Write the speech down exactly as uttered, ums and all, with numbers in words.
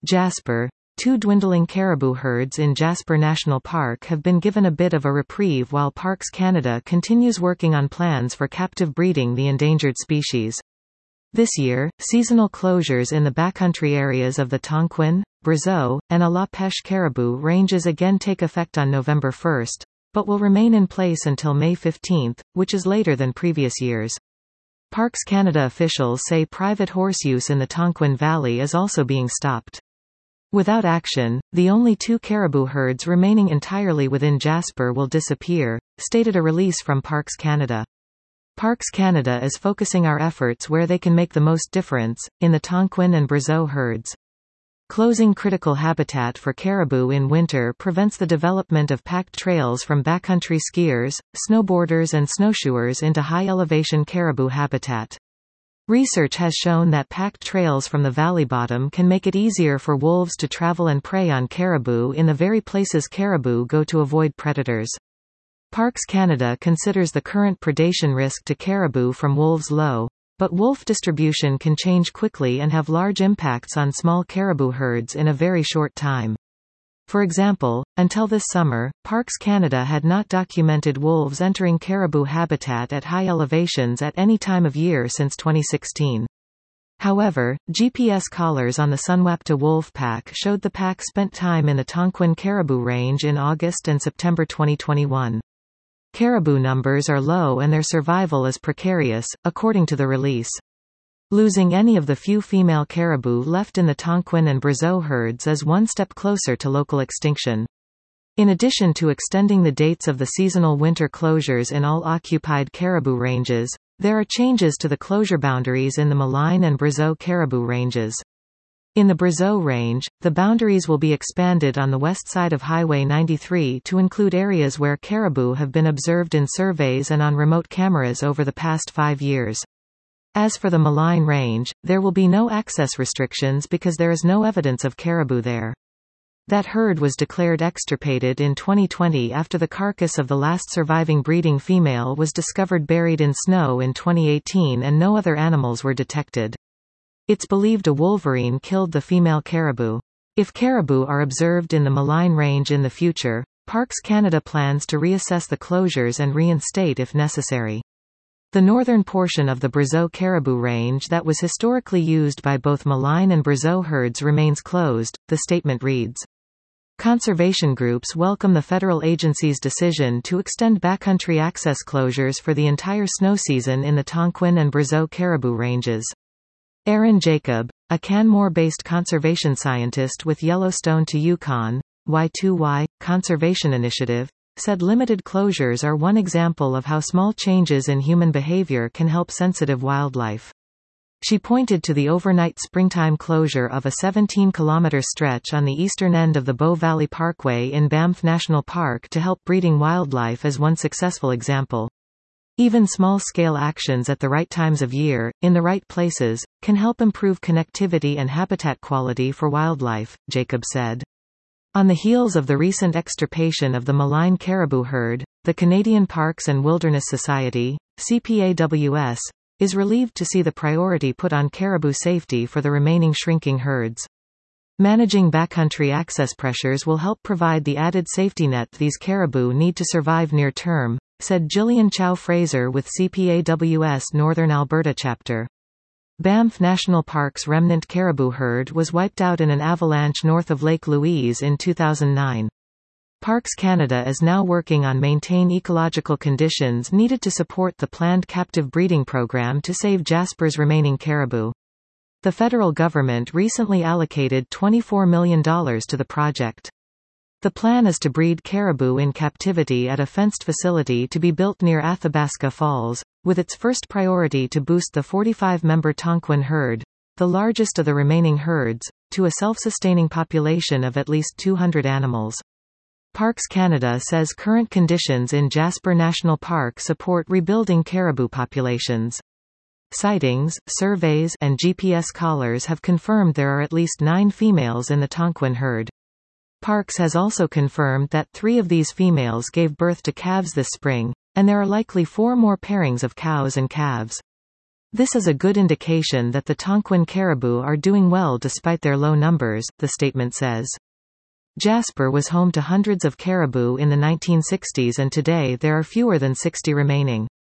Jasper. Two dwindling caribou herds in Jasper National Park have been given a bit of a reprieve while Parks Canada continues working on plans for captive breeding the endangered species. This year, seasonal closures in the backcountry areas of the Tonquin, Brazeau, and à la Pêche caribou ranges again take effect on November first, but will remain in place until May fifteenth, which is later than previous years. Parks Canada officials say private horse use in the Tonquin Valley is also being stopped. Without action, the only two caribou herds remaining entirely within Jasper will disappear, stated a release from Parks Canada. Parks Canada is focusing our efforts where they can make the most difference, in the Tonquin and Brazeau herds. Closing critical habitat for caribou in winter prevents the development of packed trails from backcountry skiers, snowboarders and snowshoers into high-elevation caribou habitat. Research has shown that packed trails from the valley bottom can make it easier for wolves to travel and prey on caribou in the very places caribou go to avoid predators. Parks Canada considers the current predation risk to caribou from wolves low, but wolf distribution can change quickly and have large impacts on small caribou herds in a very short time. For example, until this summer, Parks Canada had not documented wolves entering caribou habitat at high elevations at any time of year since twenty sixteen. However, G P S collars on the Sunwapta wolf pack showed the pack spent time in the Tonquin caribou range in August and September twenty twenty-one. Caribou numbers are low and their survival is precarious, according to the release. Losing any of the few female caribou left in the Tonquin and Brazeau herds is one step closer to local extinction. In addition to extending the dates of the seasonal winter closures in all occupied caribou ranges, there are changes to the closure boundaries in the Malign and Brazeau caribou ranges. In the Brazeau range, the boundaries will be expanded on the west side of Highway ninety-three to include areas where caribou have been observed in surveys and on remote cameras over the past five years. As for the Malign range, there will be no access restrictions because there is no evidence of caribou there. That herd was declared extirpated in twenty twenty after the carcass of the last surviving breeding female was discovered buried in snow in twenty eighteen and no other animals were detected. It's believed a wolverine killed the female caribou. If caribou are observed in the Malign range in the future, Parks Canada plans to reassess the closures and reinstate if necessary. The northern portion of the Brazeau caribou range that was historically used by both Malign and Brazeau herds remains closed, the statement reads. Conservation groups welcome the federal agency's decision to extend backcountry access closures for the entire snow season in the Tonquin and Brazeau caribou ranges. Aaron Jacob, a Canmore-based conservation scientist with Yellowstone to Yukon, Y two Y, Conservation Initiative, said limited closures are one example of how small changes in human behavior can help sensitive wildlife. She pointed to the overnight springtime closure of a seventeen kilometer stretch on the eastern end of the Bow Valley Parkway in Banff National Park to help breeding wildlife as one successful example. Even small-scale actions at the right times of year, in the right places, can help improve connectivity and habitat quality for wildlife, Jacob said. On the heels of the recent extirpation of the Malign caribou herd, the Canadian Parks and Wilderness Society, C P A W S, is relieved to see the priority put on caribou safety for the remaining shrinking herds. Managing backcountry access pressures will help provide the added safety net these caribou need to survive near term, said Gillian Chow-Fraser with C P A W S Northern Alberta chapter. Banff National Park's remnant caribou herd was wiped out in an avalanche north of Lake Louise in two thousand nine. Parks Canada is now working on maintain ecological conditions needed to support the planned captive breeding program to save Jasper's remaining caribou. The federal government recently allocated twenty-four million dollars to the project. The plan is to breed caribou in captivity at a fenced facility to be built near Athabasca Falls, with its first priority to boost the forty-five member Tonquin herd, the largest of the remaining herds, to a self-sustaining population of at least two hundred animals. Parks Canada says current conditions in Jasper National Park support rebuilding caribou populations. Sightings, surveys, and G P S collars have confirmed there are at least nine females in the Tonquin herd. Parks has also confirmed that three of these females gave birth to calves this spring, and there are likely four more pairings of cows and calves. This is a good indication that the Tonquin caribou are doing well despite their low numbers, the statement says. Jasper was home to hundreds of caribou in the nineteen sixties and today there are fewer than sixty remaining.